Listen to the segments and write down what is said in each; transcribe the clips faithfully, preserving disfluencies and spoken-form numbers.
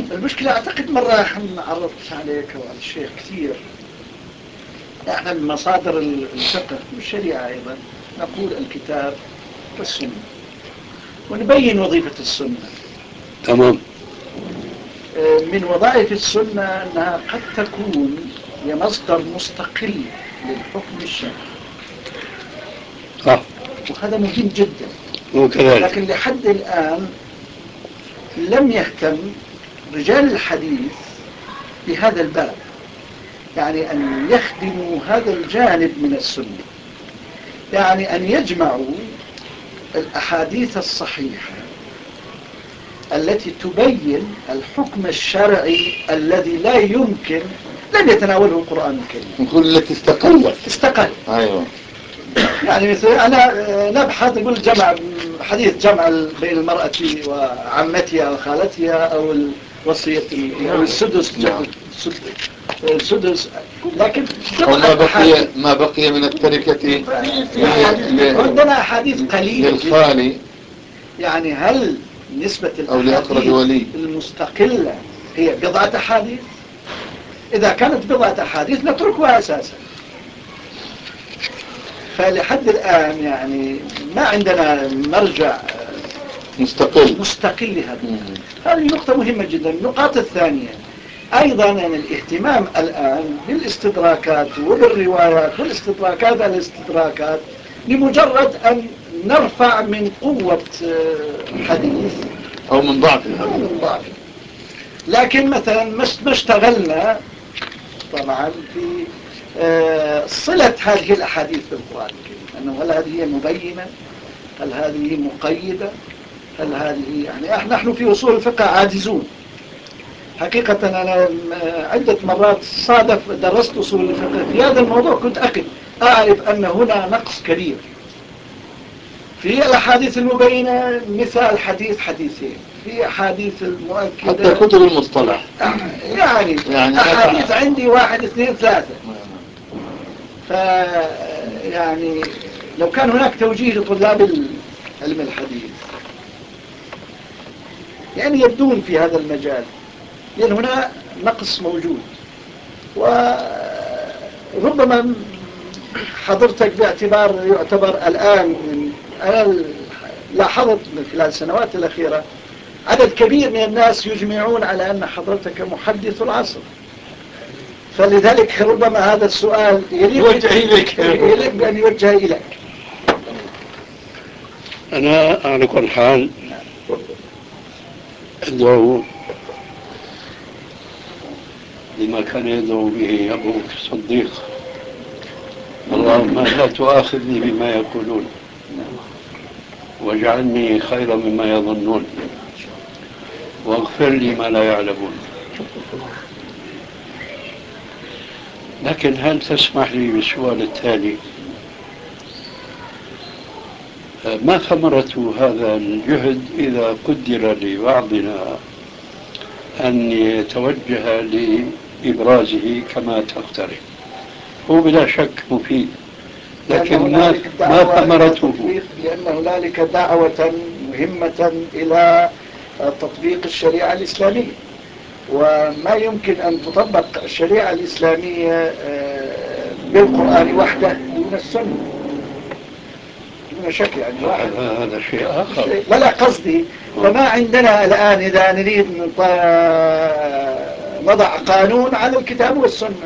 المشكلة أعتقد مرة احنا عرضت عليك وعلى الشيخ كثير. احنا من مصادر الفقه والشريعة أيضا نقول الكتاب والسنة، ونبين وظيفة السنة. تمام. من وظائف السنة أنها قد تكون هي مصدر مستقل للحكم الشرعي. آه. وهذا مهم جدا. وكذلك. لكن لحد الآن لم يهتم رجال الحديث بهذا الباب، يعني أن يخدموا هذا الجانب من السنة، يعني أن يجمعوا الأحاديث الصحيحة التي تبين الحكم الشرعي الذي لا يمكن لم يتناوله القرآن الكريم. نقول التي استقلت استقل. أيوة. يعني مثل أنا نبحث نقول جمع حديث جمع بين المرأة وعمتها وخالتها أو الوصية أو السدس السدس، لكن ما بقي ما بقي من التركة عندنا أحاديث قليلة للخالي، يعني هل نسبة أو لأقرب ولي المستقلة هي بضعة أحاديث؟ إذا كانت بضعة أحاديث نتركها أساسا. فلحد الآن يعني ما عندنا مرجع مستقل مستقل لهذا. هذه نقطة مهمة جدا. النقاط الثانية أيضا يعني الاهتمام الآن بالاستدراكات وبالروايات والاستدراكات على الاستدراكات لمجرد أن نرفع من قوة حديث أو من ضعف أو من ضعف. لكن مثلا ما اشتغلنا طبعا في صلة هذه الأحاديث بالقرآن الكريم، أنه هل هذه مبينة، هل هذه مقيدة، هل هذه يعني نحن في أصول الفقه عاجزون حقيقة. أنا عدة مرات صادف درست أصول الفقه في هذا الموضوع، كنت أقف أعرف أن هنا نقص كبير في الأحاديث المبينة، مثال حديث حديثين، في أحاديث المؤكدة حتى كتب المصطلح يعني, يعني أحاديث عندي واحد اثنين ثلاثة. ف يعني لو كان هناك توجيه لطلاب علم الحديث يعني يبدون في هذا المجال، لأن هنا نقص موجود. وربما حضرتك باعتبار يعتبر الآن، أنا لاحظت من خلال السنوات الأخيرة عدد كبير من الناس يجمعون على أن حضرتك محدث العصر، فلذلك ربما هذا السؤال يوجه إليك يليق أن يوجه إليك. أنا على كل حال أدعو لما كان يدعو به أبوك الصديق: اللهم لا تؤاخذني بما يقولون واجعلني خيرا مما يظنون واغفر لي ما لا يعلمون. لكن هل تسمح لي بالسؤال التالي: ما ثمرة هذا الجهد إذا قدر لبعضنا أن يتوجه لإبرازه كما تقترح؟ هو بلا شك مفيد، لكن ما, ما ثمرته؟ لأن هنالك دعوة مهمة إلى تطبيق الشريعة الإسلامية، وما يمكن أن تطبق الشريعة الإسلامية بالقرآن وحده دون السنة دون شك. يعني واحد هذا شيء آخر. لا لا قصدي، فما عندنا الآن إذا نريد نضع قانون على الكتاب والسنة،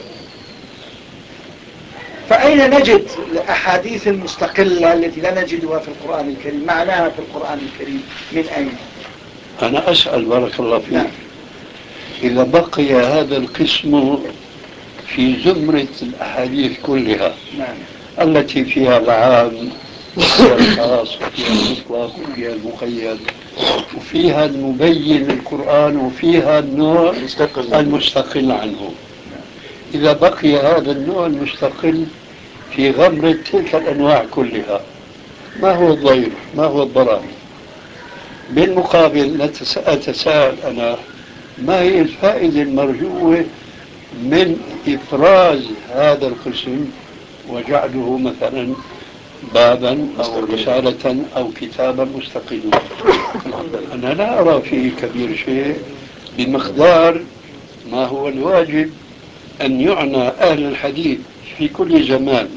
فأين نجد الأحاديث المستقلة التي لا نجدها في القرآن الكريم؟ معناها في القرآن الكريم من أين؟ أنا أسأل بارك الله فيك. نعم. إذا بقي هذا القسم في زمرة الأحاديث كلها، نعم. التي فيها العام وفيها الخاص وفيها المطلق وفيها المقيد وفيها المبين للقرآن وفيها النوع المستقل عنه، إذا بقي هذا النوع المستقل في غمرة تلك الأنواع كلها، ما هو الضير؟ ما هو الضرر؟ بالمقابل أتساءل أنا: ما هي الفائدة المرجوة من إفراز هذا القسم وجعله مثلا بابا أو رسالة أو كتابا مستقلا؟ أنا لا أرى فيه كبير شيء، بمقدار ما هو الواجب أن يعنى أهل الحديث في كل زمان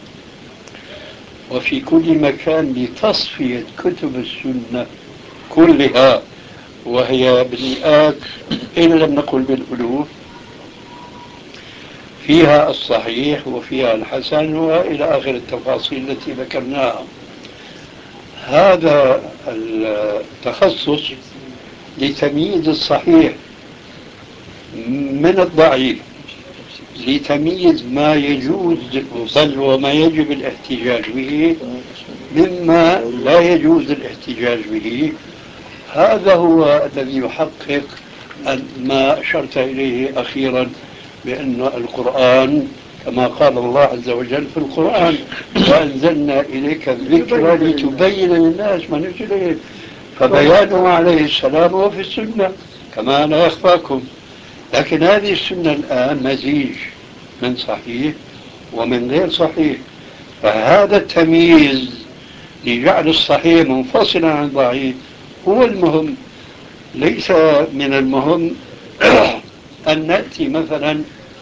وفي كل مكان بتصفية كتب السنة كلها، وهي بالمئات إن لم نقل بالألوف، فيها الصحيح وفيها الحسن وإلى آخر التفاصيل التي ذكرناها. هذا التخصص لتمييز الصحيح من الضعيف، لتمييز ما يجوز بل وما يجب الاحتجاج به مما لا يجوز الاحتجاج به. هذا هو الذي يحقق ما أشرت إليه أخيرا، بأن القرآن كما قال الله عز وجل في القرآن: وأنزلنا إليك الذكر لتبين للناس ما نزل إليه. فبيانه عليه السلام وفي السنة كما لا يخفاكم. لكن هذه السنة الآن مزيج من صحيح ومن غير صحيح، فهذا التمييز لجعل الصحيح منفصلا عن الضعيف هو المهم. ليس من المهم أن نأتي مثلا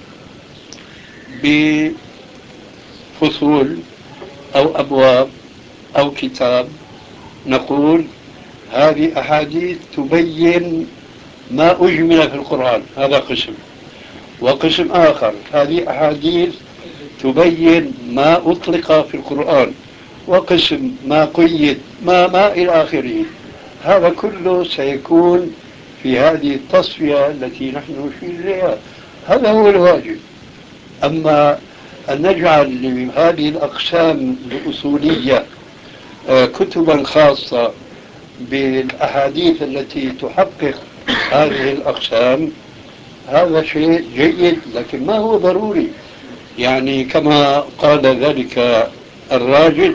بفصول أو أبواب أو كتاب نقول هذه أحاديث تبين ما أجمل في القرآن، هذا قسم، وقسم آخر هذه أحاديث تبين ما أطلق في القرآن، وقسم ما قيد ما ما إلى آخره. هذا كله سيكون في هذه التصفية التي نحن نشير إليها. هذا هو الواجب. أما أن نجعل لهذه الأقسام الأصولية كتبا خاصة بالأحاديث التي تحقق هذه الأقسام، هذا شيء جيد لكن ما هو ضروري. يعني كما قال ذلك الراجل: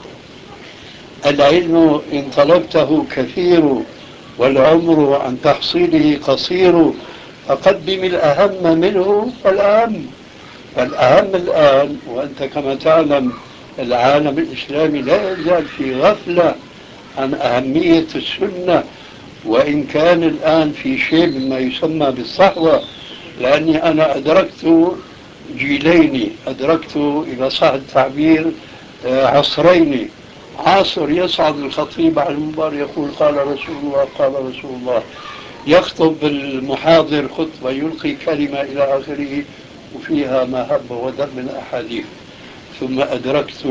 العلم إن طلبته كثير والعمر عن تحصيله قصير، فقدم الأهم منه فالأهم. فالأهم الآن، وأنت كما تعلم العالم الإسلامي لا يزال في غفلة عن أهمية السنة، وإن كان الآن في شيء مما يسمى بالصحوة، لأني أنا أدركت جيلين، أدركت إذا صح التعبير عصرين. عاصر يصعد الخطيب على المنبر يقول قال رسول الله قال رسول الله، يخطب المحاضر خطبة يلقي كلمة إلى آخره وفيها ما هب ودب من الأحاديث. ثم أدركت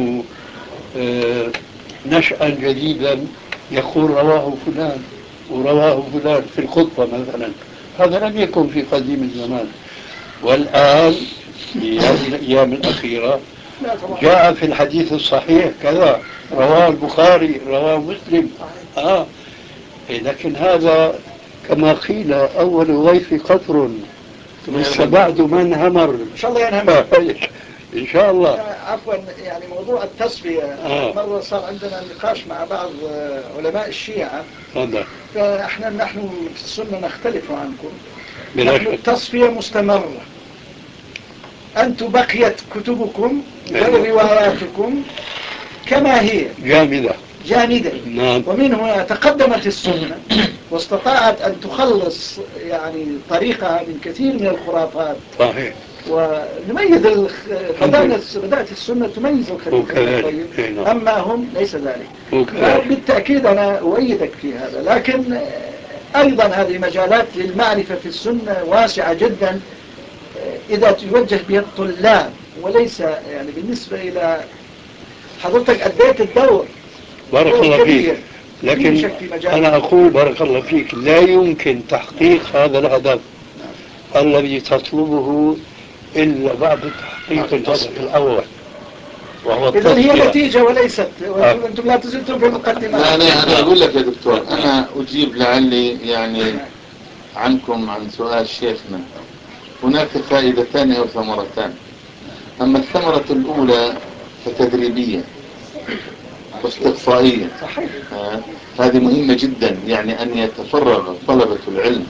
نشأ جديدا يقول رواه فلان ورواه فلان في الخطبة مثلا. هذا لم يكن في قديم الزمان. والآن في هذه الأيام الأخيرة جاء في الحديث الصحيح كذا، رواه البخاري رواه مسلم. آه. لكن هذا كما قيل أول الغيث قطر ليس بعد من همر. إن شاء الله ينهمر إن شاء الله. عفوا، يعني موضوع التصفية آه. مرة صار عندنا نقاش مع بعض علماء الشيعة. هذا فإحنا نحن في السنة نختلف عنكم. نحن التصفية مستمرة، أنتم بقيت كتبكم ورواياتكم كما هي جامدة جامدة. نعم. ومن هنا تقدمت السنة واستطاعت أن تخلص يعني طريقها من كثير من الخرافات. صحيح. ونميز الخ... بدأت السنة تميز الخبيث الطيب، أما هم ليس ذلك. بالتأكيد أنا أؤيدك في هذا، لكن أيضا هذه مجالات للمعرفة في السنة واسعة جدا إذا توجه بها الطلاب، وليس يعني بالنسبة إلى حضرتك أديت الدور. بارك الله فيك. لكن أنا أقول بارك الله فيك لا يمكن تحقيق هذا الهدف الذي تطلبه إلا بعد تحقيق الهدف الأول وهو التصفية. إذن هي نتيجة وليست آه. أنتم لا تزلتم في المقدمة. لا أنا أنا أقول لك يا دكتور، أنا أجيب لعلي يعني عنكم عن سؤال شيخنا. هناك فائدتان أو ثمرتان. أما الثمرة الأولى فتدريبية واستقصائية. صحيح. آه هذه مهمة جدا، يعني أن يتفرغ طلبة العلم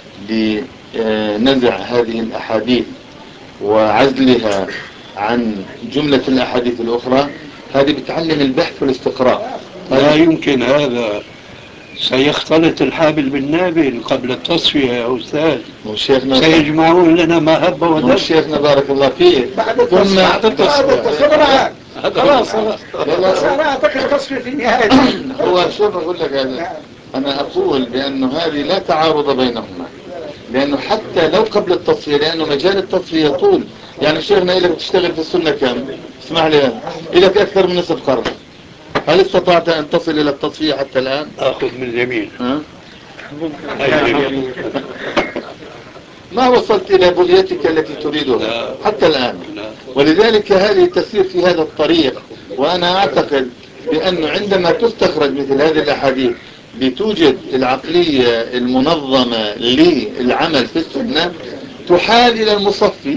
لنزع هذه الأحاديث وعزلها عن جملة الأحاديث الأخرى. هذه بتعلم البحث والاستقراء. لا يمكن هذا سيختلط الحابل بالنابل قبل التصفية يا أستاذ. وشيخنا سيجمعون لنا ما هب ودب. وشيخنا بارك الله فيه بعد التصفية بعد التصفية معك خلاص خلاص. بس أنا أعتقد التصفية في نهاية هو شوف أقول لك هذا، أنا أقول بأنه هذه لا تعارض بينهما، لأنه حتى لو قبل التصفية، لأنه مجال التصفية يطول. يعني شيخنا إلك تشتغل في السنة كم؟ اسمح لي، إلك أكثر من نصف قرن، هل استطعت أن تصل إلى التصفية حتى الآن؟ أخذ من اليمين. ها؟ ما وصلت إلى بغيتك التي تريدها حتى الآن، ولذلك هذه تسير في هذا الطريق. وأنا أعتقد بأنه عندما تستخرج مثل هذه الأحاديث لتوجد العقلية المنظمة للعمل في السنة، تحال إلى المصفي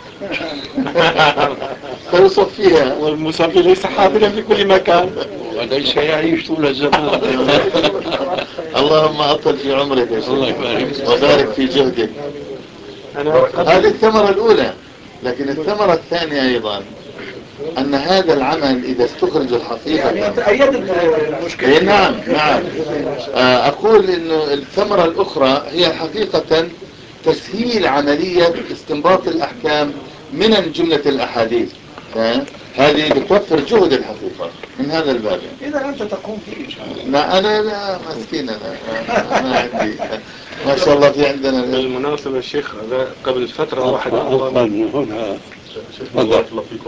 فيصفيها، والمصفي ليس حاضرا في كل مكان وليس يعيش طول الزمان. اللهم أطل في عمرك يا الله شيخ يبارك. وبارك في جهدك. هذه الثمرة الأولى. لكن الثمرة الثانية أيضا أن هذا العمل إذا استخرج الحقيقة يعني تأيد المشكلة. إيه نعم نعم. أقول إنه الثمرة الأخرى هي حقيقة تسهيل عملية استنباط الأحكام من جملة الأحاديث. هذه بتوفر جهد الحقيقة من هذا الباب. إذا أنت تقوم فيه إن شاء الله. لا أنا لا مسكين، أنا ما عندي ما شاء الله. في عندنا بالمناسبة الشيخ قبل فترة واحدة هنا. شيخ بارك الله فيكم.